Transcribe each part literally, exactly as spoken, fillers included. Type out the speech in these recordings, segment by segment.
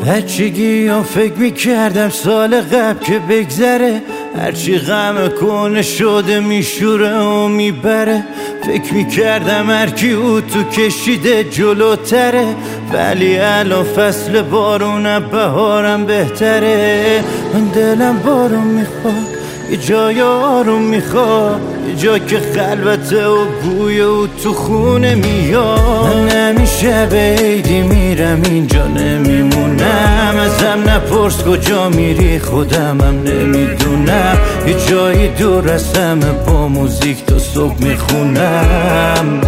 بچگی ها فکر میکردم سال قبل که بگذره، هرچی غم کنه شده میشوره و میبره. فکر میکردم هرکی او تو کشیده جلوتره، ولی الان فصل بارون بهارم بهتره. من دلم بارون میخواد، یه جای آروم میخواد، یه جا که خلوته و بوی او تو خونه میاد. من همیشه به عیدی میرم اینجا نمیمونم، ازم نپرس کجا میری خودمم نمیدونم. یه جایی دور از همه با موزیک تا صبح میخونم.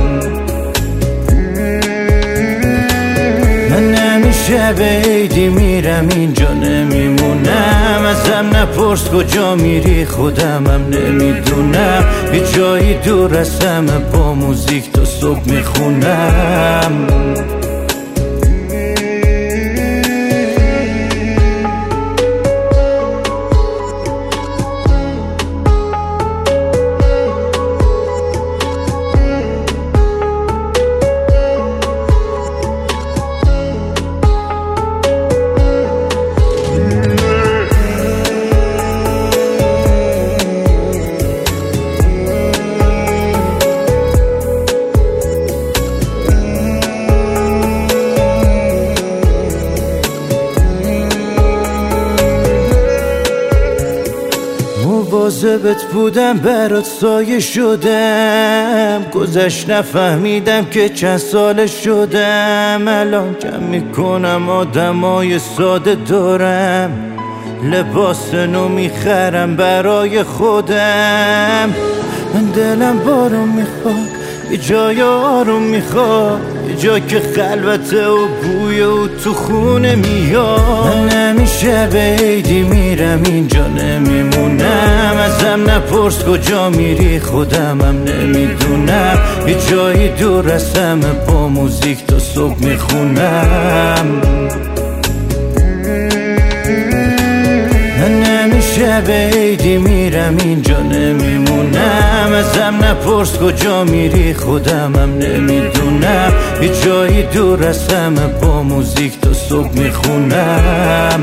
من همیشه به عیدی میرم اینجا نمیمونم، ازم نپرس کجا میری خودمم نمیدونم. یه جایی دور از همه با موزیک تا صبح میخونم. مواظبت بودم برات سایه شدم، گذشت نفهمیدم که چند ساله شدم. الان جمع میکنم آدمای ساده دارم، لباس نو میخرم برای خودم. من دلم بارون میخواد، یه جای آروم میخواد، یه جا که خلوته و بوی او تو خونه میاد. من همیشه به عیدی میرم اینجا نمیمونم، ازم نپرس کجا میری خودمم نمیدونم. یه جایی دور از همه با موزیک تا صبح میخونم. من همیشه به عیدی میرم اینجا نمیمونم، ازم نپرس کجا میری خودمم نمیدونم. یه جایی دور از همه با موزیک تا صبح میخونم.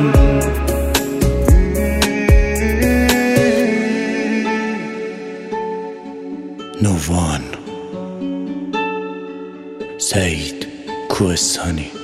نووان، سعید کوهستانی.